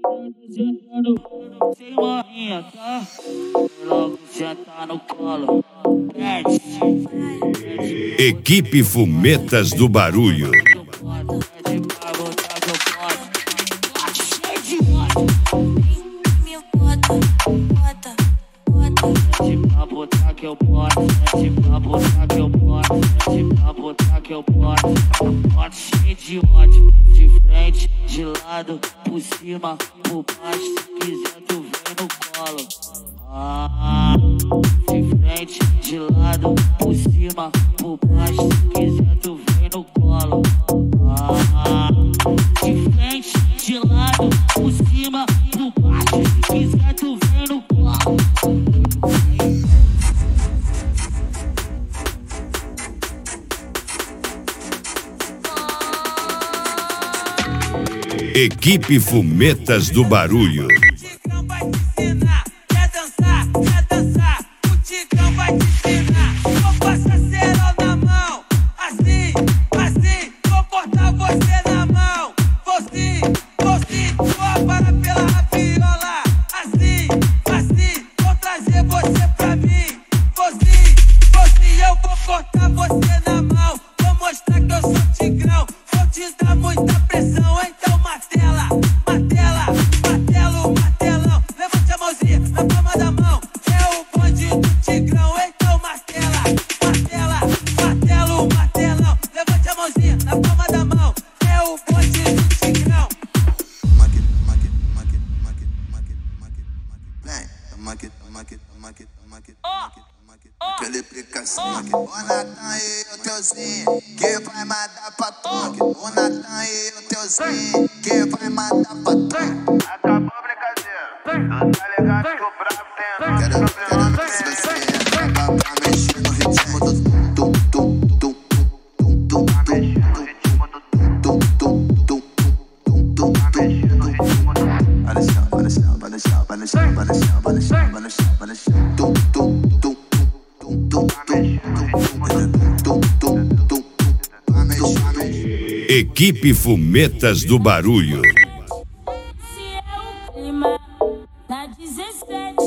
Sentando sem marrinha, tá? Logo sentar no colo. Equipe Fumetas do Barulho. Pra botar que eu boto, pra botar que eu boto, pra botar que eu boto. Boto cheio de ódio, de frente, de lado, por cima, por baixo. Se quiser tu vem no colo. De frente, de lado, por cima, por baixo. Se quiser tu vem no colo. De frente, de lado, por cima, por baixo. Se quiser tu vem no colo. Equipe Fumetas do Barulho. O Tigrão vai te ensinar, quer dançar, o Tigrão vai te ensinar. Vou passar cerol na mão, assim, vou cortar você na mão. Vou sim, vou parar pela rabiola. Assim, vou trazer você pra mim. Vou sim, eu vou cortar você na mão. Vou mostrar que eu sou Tigrão, vou te dar muita pressão, então martela, martelão. Levante a mãozinha na palma da mão. É o bonde do Tigrão, então martela, martelão. Levante a mãozinha na palma da mão. É o bonde do Tigrão. Pela implicação, o Natan e o teuzinho que vai mandar pra toque. O Natan e o teuzinho que vai mandar pra toque. Acabou a brincadeira, tu tá ligado que o brabo tem. Quero ver se você acaba pra mexer no ritmo do tum. Equipe Fumetas do Barulho. Esse é o clima da 17.